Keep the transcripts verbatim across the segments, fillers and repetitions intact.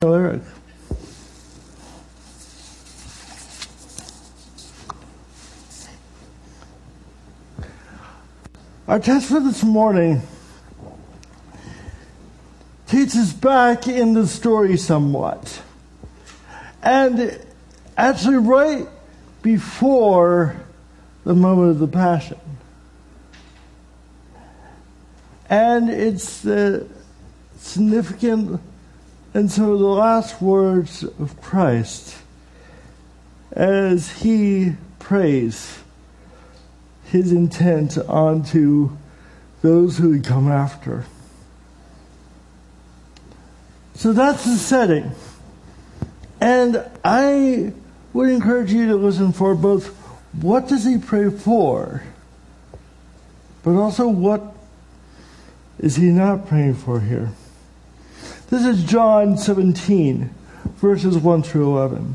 Eric. Our text for this morning takes us back in the story somewhat. And actually right before the moment of the Passion. And it's the significant and some of the last words of Christ as he prays his intent onto those who would come after. So that's the setting. And I would encourage you to listen for both what does he pray for, but also what is he not praying for here. This is John seventeen, verses one through eleven.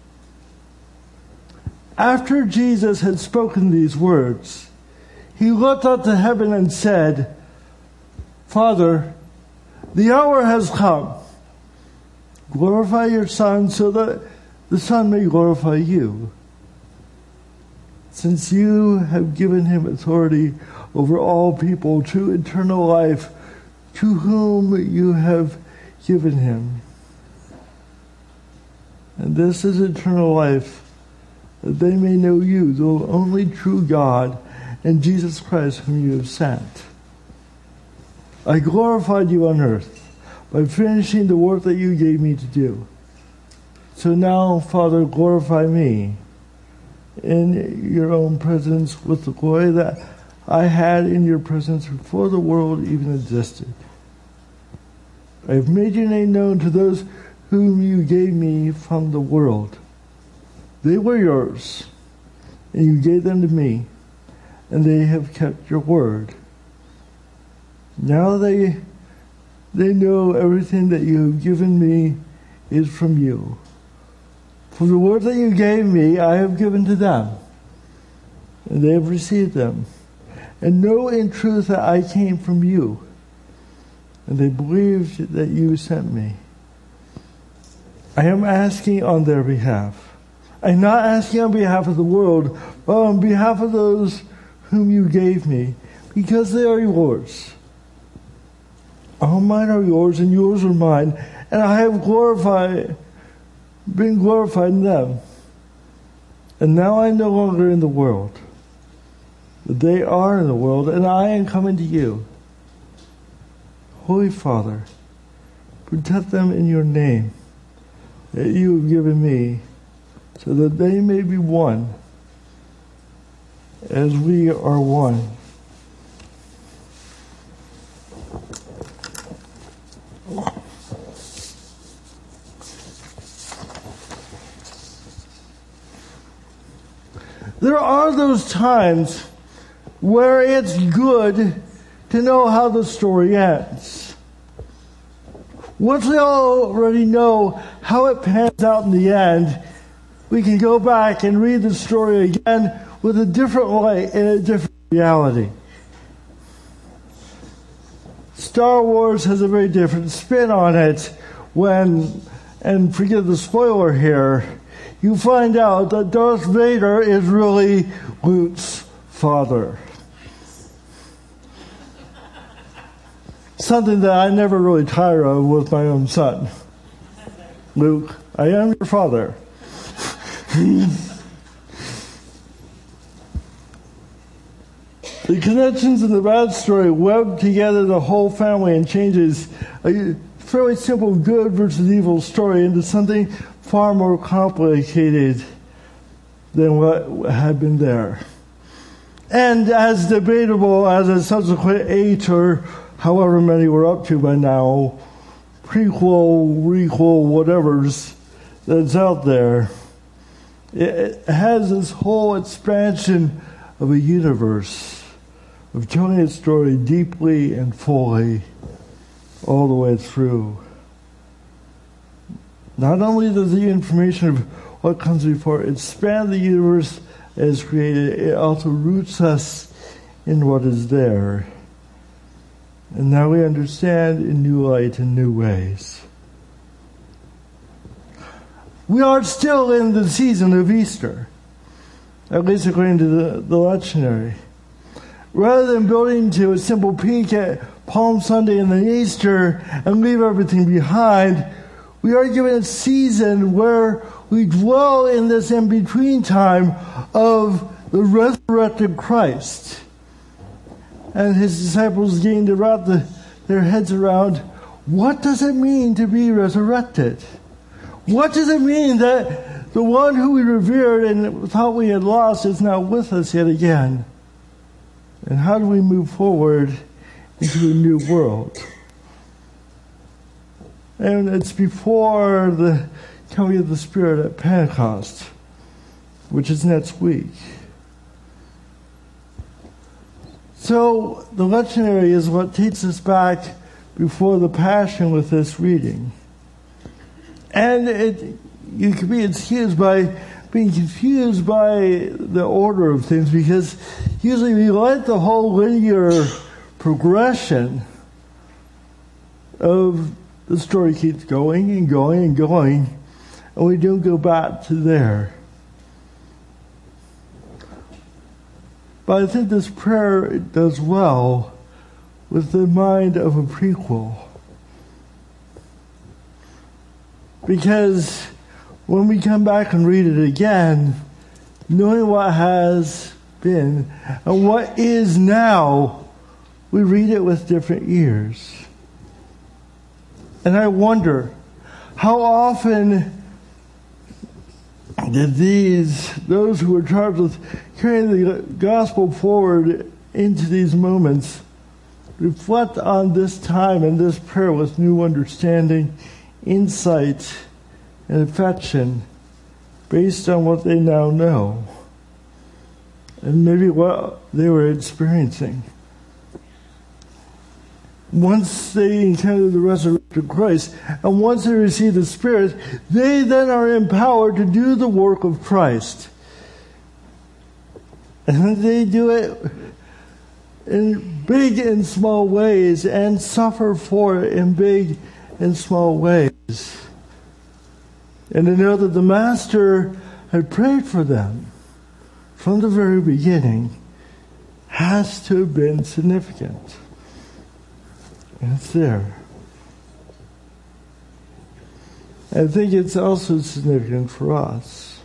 After Jesus had spoken these words, he looked up to heaven and said, Father, the hour has come. Glorify your Son so that the Son may glorify you. Since you have given him authority over all people to eternal life, to whom you have given him. And this is eternal life, that they may know you, the only true God, and Jesus Christ whom you have sent. I glorified you on earth by finishing the work that you gave me to do. So now, Father, glorify me in your own presence with the glory that I had in your presence before the world even existed. I have made your name known to those whom you gave me from the world. They were yours, and you gave them to me, and they have kept your word. Now they they know everything that you have given me is from you. For the word that you gave me, I have given to them, and they have received them, and know in truth that I came from you, and they believed that you sent me. I am asking on their behalf. I'm not asking on behalf of the world, but on behalf of those whom you gave me, because they are yours. All mine are yours, and yours are mine, and I have glorified, been glorified in them. And now I am no longer in the world, but they are in the world, and I am coming to you. Holy Father, protect them in your name that you have given me, so that they may be one, as we are one. There are those times where it's good to know how the story ends. Once we already know how it pans out in the end, we can go back and read the story again with a different light and a different reality. Star Wars has a very different spin on it when, and forgive the spoiler here, you find out that Darth Vader is really Luke's father. Something that I never really tire of with my own son. Luke, I am your father. The connections in the bad story web together the whole family and changes a fairly simple good versus evil story into something far more complicated than what had been there. And as debatable as a subsequent eight or however many we're up to by now, prequel, requel, whatever's that's out there, it has this whole expansion of a universe of telling its story deeply and fully all the way through. Not only does the information of what comes before expand the universe as created, it also roots us in what is there. And now we understand in new light and new ways. We are still in the season of Easter, at least according to the, the lectionary. Rather than building to a simple peak at Palm Sunday and then Easter and leave everything behind, we are given a season where we dwell in this in-between time of the resurrected Christ. And his disciples getting to wrap the, their heads around, what does it mean to be resurrected? What does it mean that the one who we revered and thought we had lost is now with us yet again? And how do we move forward into a new world? And it's before the coming of the Spirit at Pentecost, which is next week. So the lectionary is what takes us back before the Passion with this reading. And it, you can be excused by being confused by the order of things, because usually we let the whole linear progression of the story keeps going and going and going, and we don't go back to there. But I think this prayer does well with the mind of a prequel. Because when we come back and read it again, knowing what has been and what is now, we read it with different ears. And I wonder, how often did these, those who were charged with carrying the gospel forward into these moments, reflect on this time and this prayer with new understanding, insight, and affection based on what they now know and maybe what they were experiencing. Once they encounter the resurrected Christ and once they receive the Spirit, they then are empowered to do the work of Christ. And they do it in big and small ways and suffer for it in big and small ways. And to know that the Master had prayed for them from the very beginning has to have been significant. And it's there. I think it's also significant for us.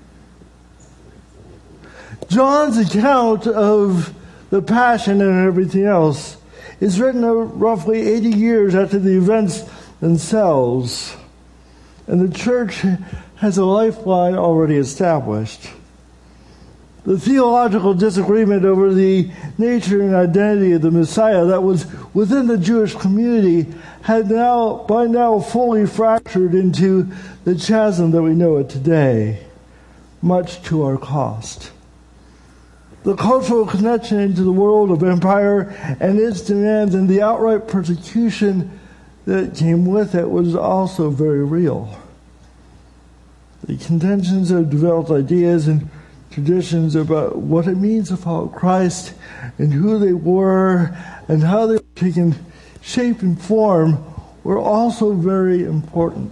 John's account of the Passion and everything else is written roughly eighty years after the events themselves. And the church has a lifeline already established. The theological disagreement over the nature and identity of the Messiah that was within the Jewish community had now, by now, fully fractured into the chasm that we know it today, much to our cost. The cultural connection into the world of empire and its demands and the outright persecution that came with it was also very real. The contentions of developed ideas and traditions about what it means to follow Christ and who they were and how they were taking shape and form were also very important.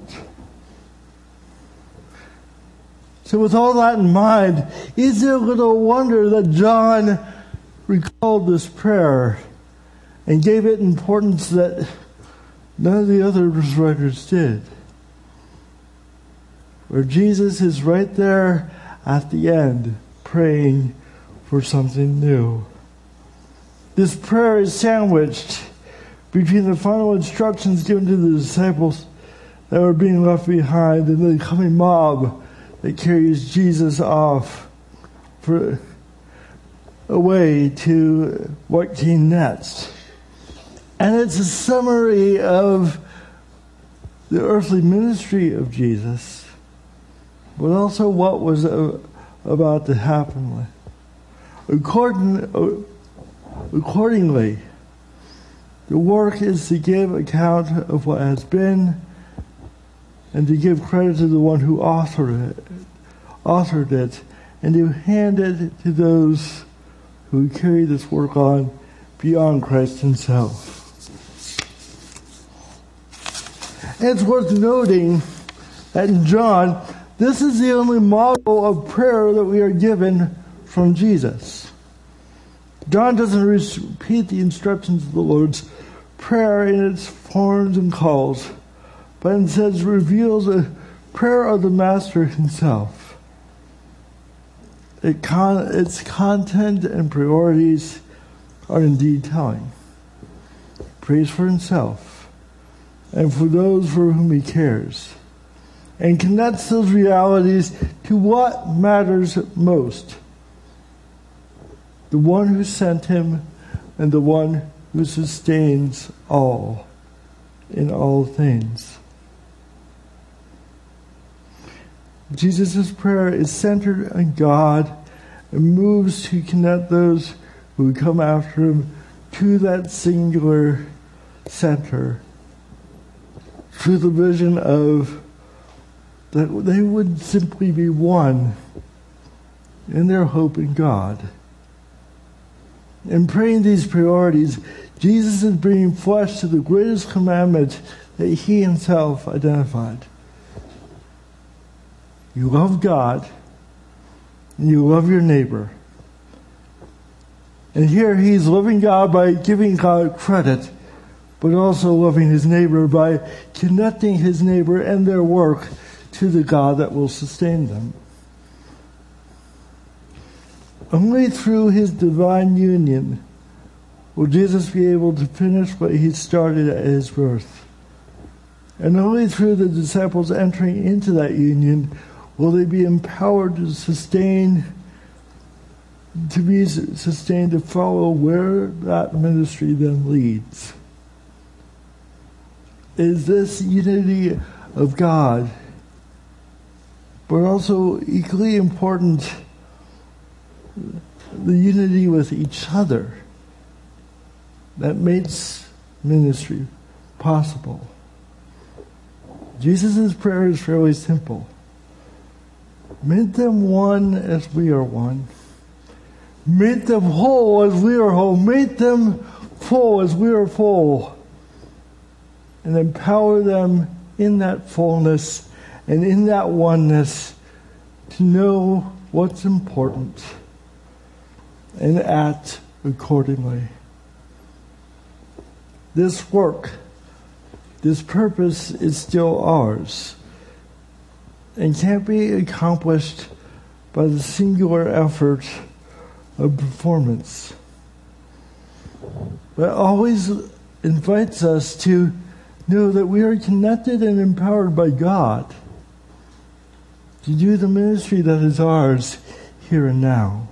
So with all that in mind, is it little wonder that John recalled this prayer and gave it importance that none of the other writers did? Where Jesus is right there at the end, praying for something new. This prayer is sandwiched between the final instructions given to the disciples that were being left behind and the coming mob that carries Jesus off for away to what came next. And it's a summary of the earthly ministry of Jesus, but also what was uh, about to happen. According, uh, accordingly, the work is to give account of what has been and to give credit to the one who authored it, authored it and to hand it to those who carry this work on beyond Christ himself. And it's worth noting that in John, This is the only model of prayer that we are given from Jesus. John doesn't repeat the instructions of the Lord's Prayer in its forms and calls, but instead reveals a prayer of the Master himself. It con- its content and priorities are indeed telling. Prays for himself and for those for whom he cares, and connects those realities to what matters most. The one who sent him and the one who sustains all in all things. Jesus' prayer is centered on God and moves to connect those who come after him to that singular center through the vision of that they would simply be one in their hope in God. In praying these priorities, Jesus is bringing flesh to the greatest commandment that he himself identified. You love God, and you love your neighbor. And here he's loving God by giving God credit, but also loving his neighbor by connecting his neighbor and their work to the God that will sustain them. Only through his divine union will Jesus be able to finish what he started at his birth. And only through the disciples entering into that union will they be empowered to sustain, to be sustained to follow where that ministry then leads. It is this unity of God, but also equally important, the unity with each other, that makes ministry possible. Jesus' prayer is fairly simple. Make them one as we are one. Make them whole as we are whole. Make them full as we are full. And empower them in that fullness and in that oneness to know what's important and act accordingly. This work, this purpose is still ours and can't be accomplished by the singular effort of performance, but always invites us to know that we are connected and empowered by God to do the ministry that is ours here and now.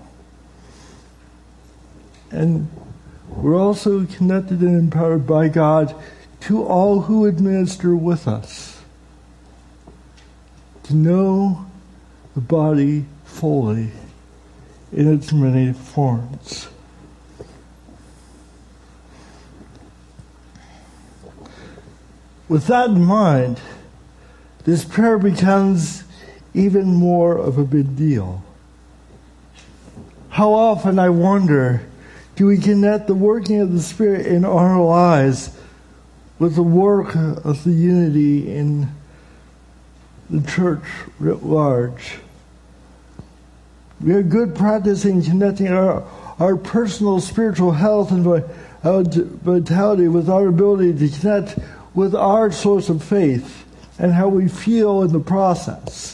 And we're also connected and empowered by God to all who administer with us, to know the body fully in its many forms. With that in mind, this prayer becomes even more of a big deal. How often, I wonder, do we connect the working of the Spirit in our lives with the work of the unity in the church writ large? We are good practice in connecting our, our personal spiritual health and vitality with our ability to connect with our source of faith and how we feel in the process.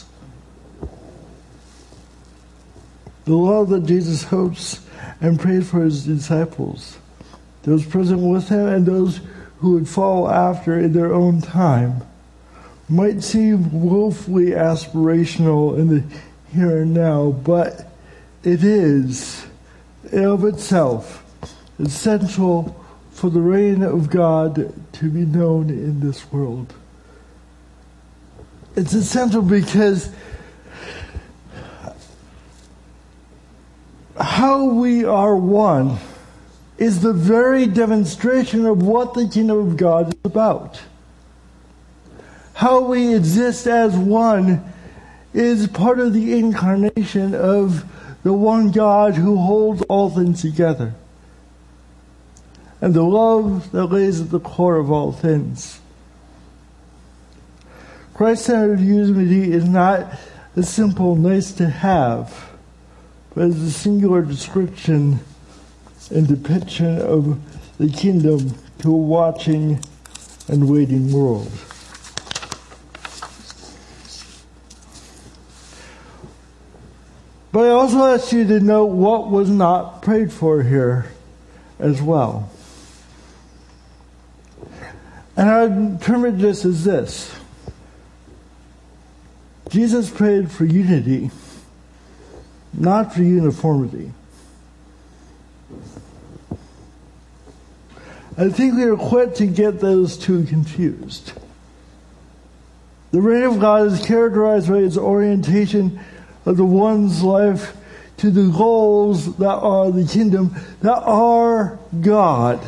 The love that Jesus hopes and prays for his disciples, those present with him and those who would follow after in their own time, might seem woefully aspirational in the here and now, but it is, of itself, essential for the reign of God to be known in this world. It's essential because how we are one is the very demonstration of what the kingdom of God is about. How we exist as one is part of the incarnation of the one God who holds all things together, and the love that lays at the core of all things. Christ-centered unity is not a simple nice to have, but as a singular description and depiction of the kingdom to a watching and waiting world. But I also ask you to note what was not prayed for here as well. And I would interpret this as this. Jesus prayed for unity, not for uniformity. I think we are quick to get those two confused. The reign of God is characterized by its orientation of the one's life to the goals that are the kingdom, that are God.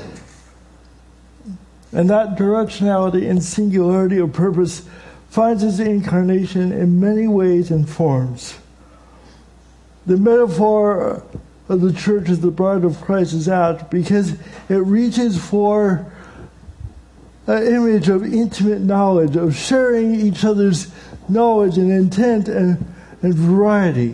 And that directionality and singularity of purpose finds its incarnation in many ways and forms. The metaphor of the church as the bride of Christ is apt because it reaches for an image of intimate knowledge, of sharing each other's knowledge and intent and, and variety.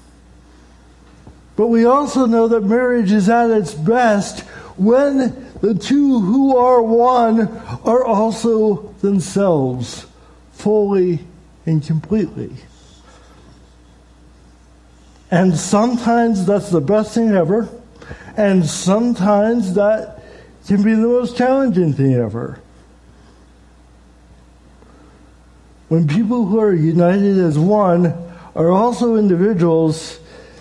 But we also know that marriage is at its best when the two who are one are also themselves, fully and completely. And sometimes that's the best thing ever, and sometimes that can be the most challenging thing ever. When people who are united as one are also individuals,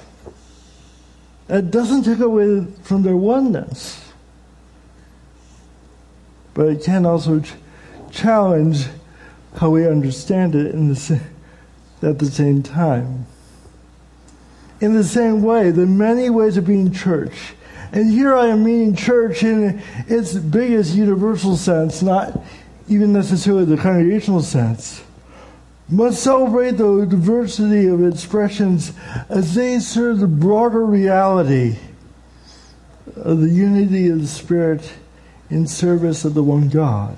that doesn't take away from their oneness. But it can also ch- challenge how we understand it in the sa- at the same time. In the same way, the many ways of being church, and here I am meaning church in its biggest universal sense, not even necessarily the congregational sense, must celebrate the diversity of expressions as they serve the broader reality of the unity of the Spirit in service of the one God.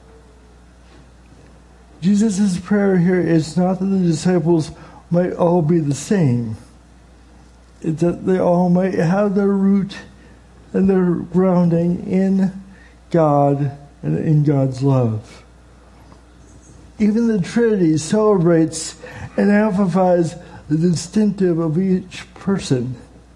Jesus' prayer here is not that the disciples might all be the same. It's that they all might have their root and their grounding in God and in God's love. Even the Trinity celebrates and amplifies the distinctive of each person.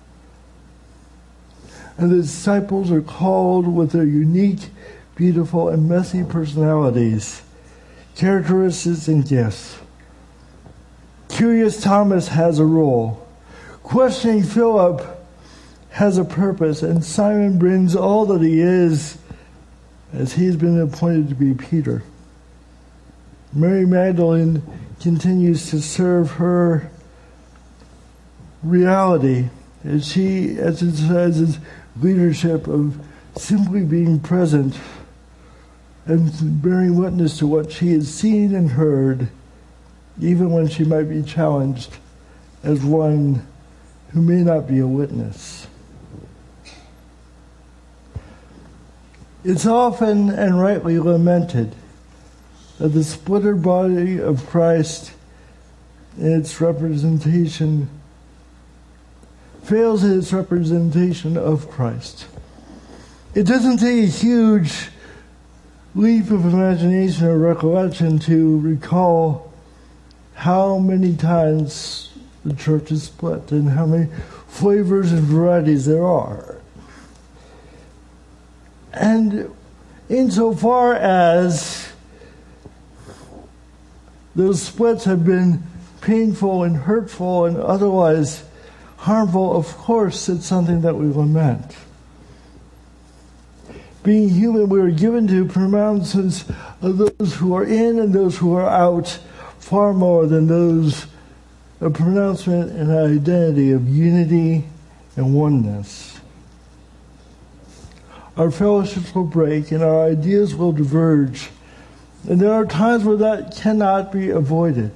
And the disciples are called with their unique, beautiful, and messy personalities, characteristics, and gifts. Curious Thomas has a role. Questioning Philip has a purpose, and Simon brings all that he is as he's been appointed to be Peter. Mary Magdalene continues to serve her reality as she exercises leadership of simply being present and bearing witness to what she has seen and heard, even when she might be challenged as one who may not be a witness. It's often and rightly lamented that the splintered body of Christ in its representation fails in its representation of Christ. It doesn't take a huge leap of imagination or recollection to recall how many times the church is split and how many flavors and varieties there are. And insofar as those splits have been painful and hurtful and otherwise harmful, of course it's something that we lament. Being human, we are given to pronouncements of those who are in and those who are out far more than those a pronouncement and an identity of unity and oneness. Our fellowships will break and our ideas will diverge, and there are times where that cannot be avoided.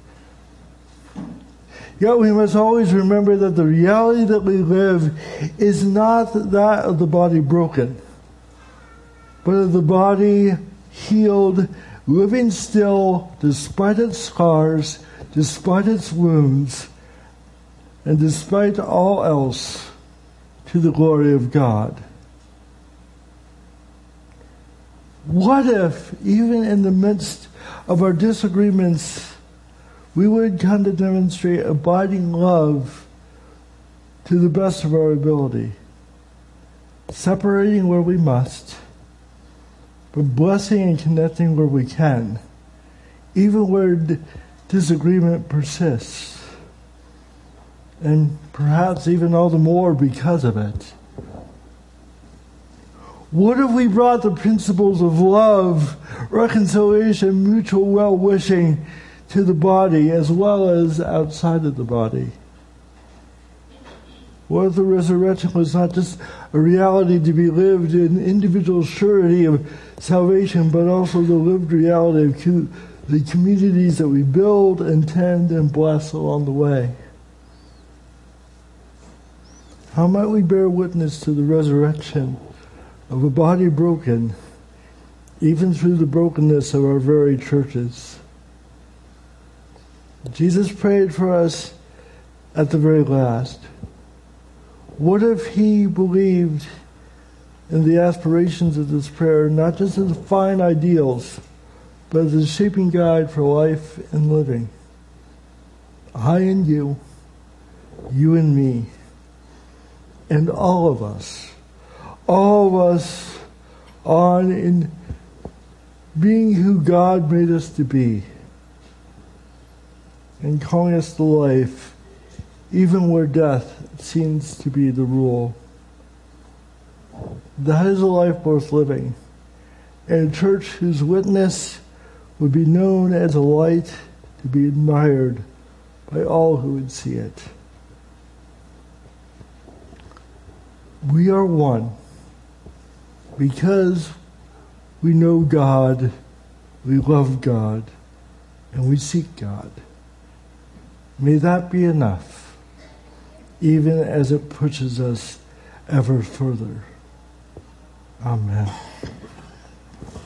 Yet we must always remember that the reality that we live is not that of the body broken, but of the body healed, living still despite its scars, despite its wounds, and despite all else, to the glory of God. What if, even in the midst of our disagreements, we would come to demonstrate abiding love to the best of our ability, separating where we must, but blessing and connecting where we can, even where d- disagreement persists, and perhaps even all the more because of it. What if we brought the principles of love, reconciliation, mutual well-wishing to the body as well as outside of the body? What if the resurrection was not just a reality to be lived in individual surety of salvation, but also the lived reality of co- the communities that we build and tend and bless along the way? How might we bear witness to the resurrection of a body broken, even through the brokenness of our very churches? Jesus prayed for us at the very last. What if he believed in the aspirations of this prayer, not just as fine ideals, but as a shaping guide for life and living? I and you, you and me, and all of us, all of us on in being who God made us to be, and calling us to life, even where death seems to be the rule. That is a life worth living, and a church whose witness would be known as a light to be admired by all who would see it. We are one because we know God, we love God, and we seek God. May that be enough, even as it pushes us ever further. Amen.